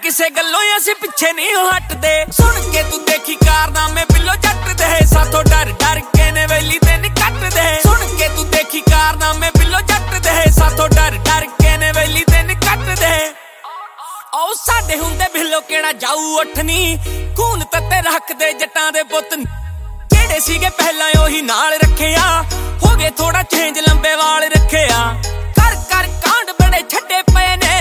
ਕਿਸੇ ਗੱਲੋਂ ਅਸੀਂ ਪਿੱਛੇ ਨਹੀਂ ਹਟਦੇ। ਸੁਣ ਕੇ ਤੂੰ ਦੇਖੀ ਕਾਰਨਾਮੇ ਬਿੱਲੋ ਜੱਟ ਦੇ, ਸਾਥੋਂ ਡਰ ਡਰ ਕੇ ਨੇ ਵੈਲੀ ਤੇ ਨਹੀਂ ਕੱਟਦੇ। ਸੁਣ ਕੇ ਤੂੰ ਦੇਖੀ ਕਾਰਨਾਮੇ ਬਿੱਲੋ ਜੱਟ ਦੇ, ਸਾਥੋਂ ਡਰ ਡਰ ਕੇ ਨੇ ਵੈਲੀ ਤੇ ਨਹੀਂ ਕੱਟਦੇ। ਆਓ ਸਾਡੇ ਹੁੰਦੇ ਬਿੱਲੋ ਕਿਹੜਾ ਜਾਊ ਉੱਠਣੀ, ਖੂਨ ਤੱਤੇ ਰੱਖਦੇ ਜੱਟਾਂ ਦੇ ਪੁੱਤ। ਜਿਹੜੇ ਸੀਗੇ ਪਹਿਲਾਂ ਉਹੀ ਨਾਲ ਰੱਖਿਆ, ਹੋ ਗਏ ਥੋੜਾ ਚੇਂਜ ਲੰਬੇ ਵਾਲ ਰੱਖਿਆ। ਕਰ ਕਰ ਕਾਂਡ ਬੜੇ ਛੱਡੇ ਪਏ ਨੇ,